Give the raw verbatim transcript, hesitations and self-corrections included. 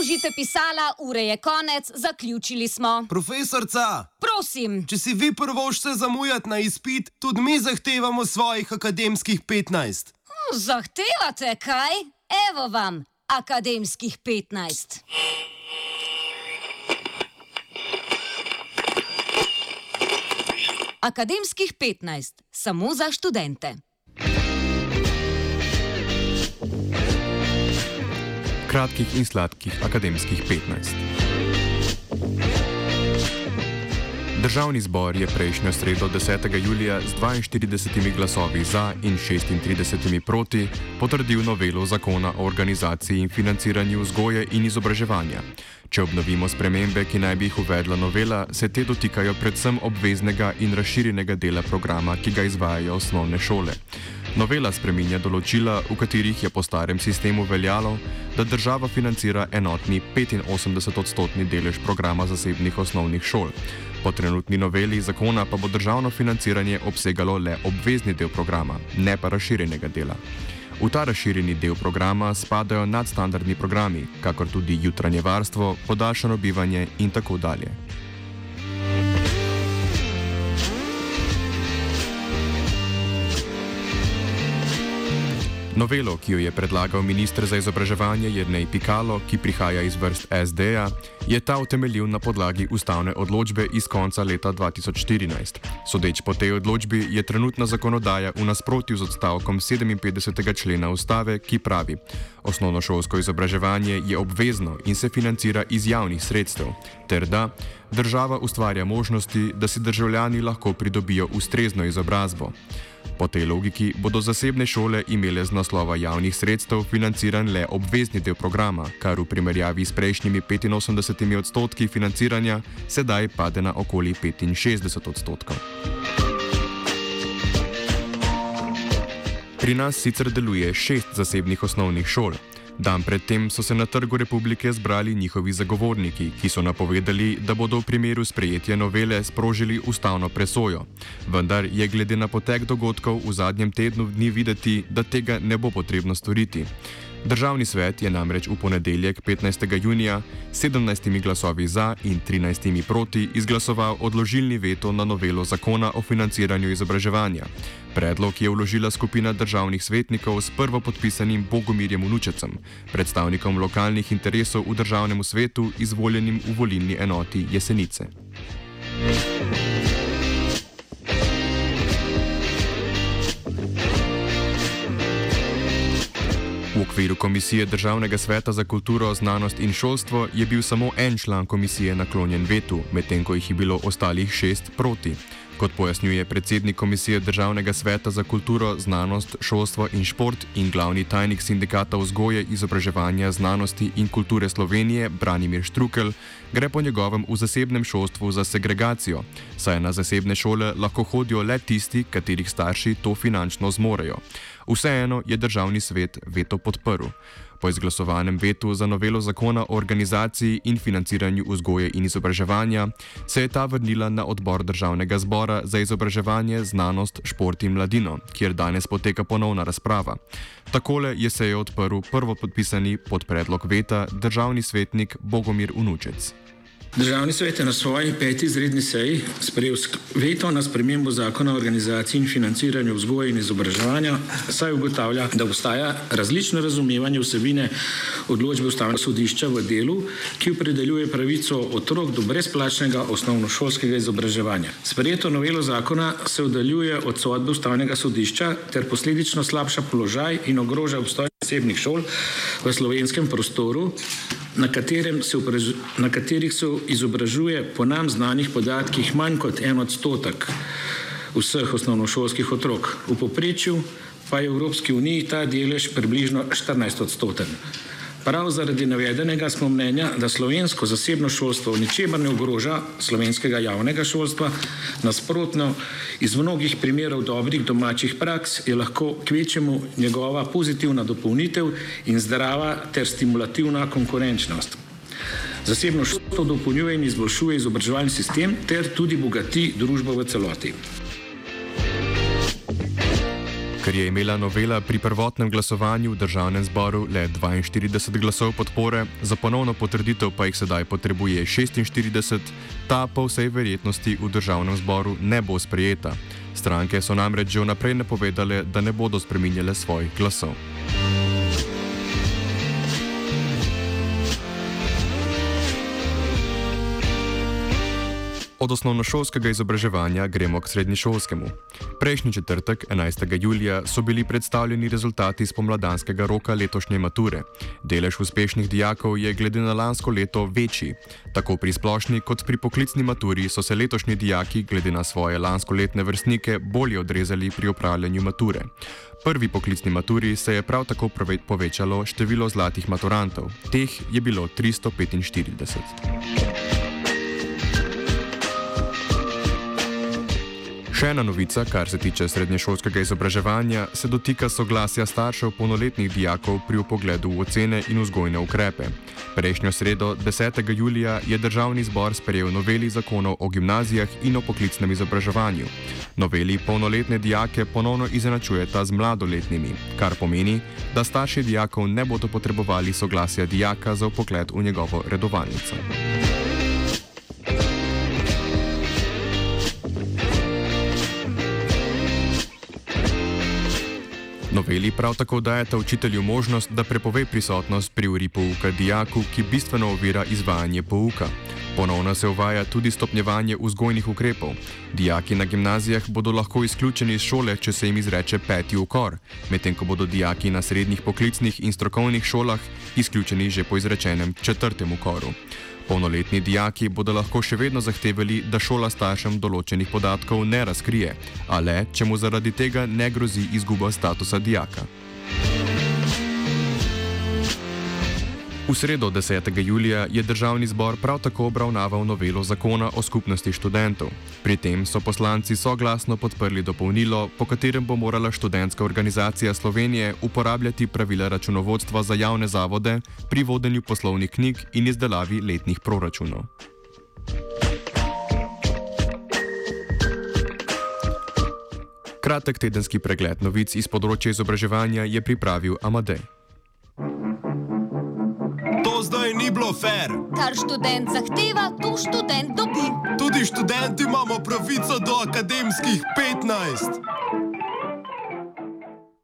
Zložite pisala, ure je konec, zaključili smo. Profesorca! Prosim. Če si vi prvošče zamujati na izpit, tudi mi zahtevamo svojih akademskih petnajst. Zahtevate kaj? Evo vam, akademskih petnajst. Akademskih petnajst, samo za študente. Kratkih in sladkih akademskih petnajst. Državni zbor je prejšnjo sredo desetega julija z dvainštiridesetimi glasovi za in šestintridesetimi proti potrdil novelo zakona o organizaciji in financiranju vzgoje in izobraževanja. Če obnovimo spremembe, ki naj bi jih uvedla novela, se te dotikajo predvsem obveznega in razširjenega dela programa, ki ga izvajajo osnovne šole. Novela spreminja določila, v katerih je po starem sistemu veljalo, da država financira enotni petinosemdesetodstotni delež programa zasebnih osnovnih šol. Po trenutni noveli zakona pa bo državno financiranje obsegalo le obvezni del programa, ne pa razširjenega dela. V ta razširjeni del programa spadajo nadstandardni programi, kakor tudi jutranje varstvo, podaljšano bivanje in tako dalje. Novelo, ki jo je predlagal minister za izobraževanje Jernej Pikalo, ki prihaja iz vrst es de-ja, je ta utemeljil na podlagi ustavne odločbe iz konca leta dva tisoč štirinajst. Sodeč po tej odločbi je trenutna zakonodaja v nasprotju z odstavkom sedeminpetdesetega člena ustave, ki pravi: osnovnošolsko izobraževanje je obvezno in se financira iz javnih sredstev, ter da država ustvarja možnosti, da si državljani lahko pridobijo ustrezno izobrazbo. Po tej logiki bodo zasebne šole imele z naslova javnih sredstev financiran le obvezni del programa, kar v primerjavi s prejšnjimi petinosemdesetimi odstotki financiranja sedaj pade na okoli petinšestdeset odstotkov. Pri nas sicer deluje šest zasebnih osnovnih šol. Dan predtem so se na Trgu Republike zbrali njihovi zagovorniki, ki so napovedali, da bodo v primeru sprejetja novele sprožili ustavno presojo. Vendar je glede na potek dogodkov v zadnjem tednu dni videti, da tega ne bo potrebno storiti. Državni svet je namreč v ponedeljek petnajstega junija s sedemnajstimi glasovi za in trinajstimi proti izglasoval odložilni veto na novelo zakona o financiranju izobraževanja. Predlog je vložila skupina državnih svetnikov s prvopodpisanim Bogomirjem Vnučecem, predstavnikom lokalnih interesov v državnem svetu, izvoljenim v volilni enoti Jesenice. V okviru Komisije Državnega sveta za kulturo, znanost in šolstvo je bil samo en član komisije naklonjen vetu, medtem ko jih je bilo ostalih šest proti. Kot pojasnjuje predsednik Komisije Državnega sveta za kulturo, znanost, šolstvo in šport in glavni tajnik Sindikata vzgoje, izobraževanja, znanosti in kulture Slovenije Branimir Štrukelj, gre po njegovem v zasebnem šolstvu za segregacijo, saj na zasebne šole lahko hodijo le tisti, katerih starši to finančno zmorejo. Vseeno je državni svet veto podprl. Po izglasovanem vetu za novelo zakona o organizaciji in financiranju vzgoje in izobraževanja se je ta vrnila na odbor državnega zbora za izobraževanje, znanost, šport in mladino, kjer danes poteka ponovna razprava. Takole je sejo odprl prvopodpisani pod predlog veta državni svetnik Bogomir Vnučec. Državni svet je na svoji peti izredni seji sprejel veto na spremembo zakona o organizaciji in financiranju vzgoje in izobraževanja, saj ugotavlja, da obstaja različno razumevanje vsebine odločbe Ustavnega sodišča v delu, ki opredeljuje pravico otrok do brezplačnega osnovnošolskega izobraževanja. Sprejeto novelo zakona se oddaljuje od sodbe Ustavnega sodišča ter posledično slabša položaj in ogroža obstoj zasebnih šol v slovenskem prostoru, na, se na katerih se izobražuje po nam znanih podatkih manj kot en odstotek vseh osnovnošolskih otrok. V povprečju pa je v Evropski uniji ta delež približno štirinajst odstoten. Prav zaradi navedenega smo mnenja, da slovensko zasebno šolstvo v ničemer ne ogroža slovenskega javnega šolstva. Nasprotno, iz mnogih primerov dobrih domačih praks je lahko kvečjemu njegova pozitivna dopolnitev in zdrava ter stimulativna konkurenčnost. Zasebno šolstvo dopolnjuje in izboljšuje izobraževalni sistem ter tudi bogati družbo v celoti. Ker je imela novela pri prvotnem glasovanju v državnem zboru le dvainštirideset glasov podpore, za ponovno potrditev pa jih sedaj potrebuje šestinštirideset, ta po vsej verjetnosti v državnem zboru ne bo sprejeta. Stranke so namreč že vnaprej napovedale, da ne bodo spreminjale svojih glasov. Od osnovnošolskega izobraževanja gremo k srednješolskemu. Prejšnji četrtek, enajstega julija, so bili predstavljeni rezultati spomladanskega roka letošnje mature. Delež uspešnih dijakov je glede na lansko leto večji. Tako pri splošni kot pri poklicni maturi so se letošnji dijaki glede na svoje lanskoletne vrstnike bolje odrezali pri opravljanju mature. Prvi poklicni maturi se je prav tako povečalo število zlatih maturantov. Teh je bilo tristo petinštirideset. Še ena novica, kar se tiče srednješolskega izobraževanja, se dotika soglasja staršev polnoletnih dijakov pri vpogledu v ocene in vzgojne ukrepe. Prejšnjo sredo, desetega julija, je državni zbor sprejel noveli zakonov o gimnazijah in o poklicnem izobraževanju. Noveli polnoletne dijake ponovno izenačujeta z mladoletnimi, kar pomeni, da starši dijakov ne bodo potrebovali soglasja dijaka za vpogled v njegovo redovalnico. Noveli prav tako dajeta učitelju možnost, da prepove prisotnost pri uri pouka dijaku, ki bistveno ovira izvajanje pouka. Ponovno se uvaja tudi stopnjevanje vzgojnih ukrepov. Dijaki na gimnazijah bodo lahko izključeni iz šole, če se jim izreče peti ukor, medtem ko bodo dijaki na srednjih poklicnih in strokovnih šolah izključeni že po izrečenem četrtem ukoru. Polnoletni dijaki bodo lahko še vedno zahtevali, da šola staršem določenih podatkov ne razkrije, a le, če mu zaradi tega ne grozi izguba statusa dijaka. V sredo desetega julija je državni zbor prav tako obravnaval novelo zakona o skupnosti študentov. Pri tem so poslanci soglasno podprli dopolnilo, po katerem bo morala študentska organizacija Slovenije uporabljati pravila računovodstva za javne zavode pri vodenju poslovnih knjig in izdelavi letnih proračunov. Kratek tedenski pregled novic iz področja izobraževanja je pripravil Amadej. To zdaj ni bilo fair. Kar študent zahteva, to študent dobi. Tudi študenti imamo pravico do akademskih petnajst.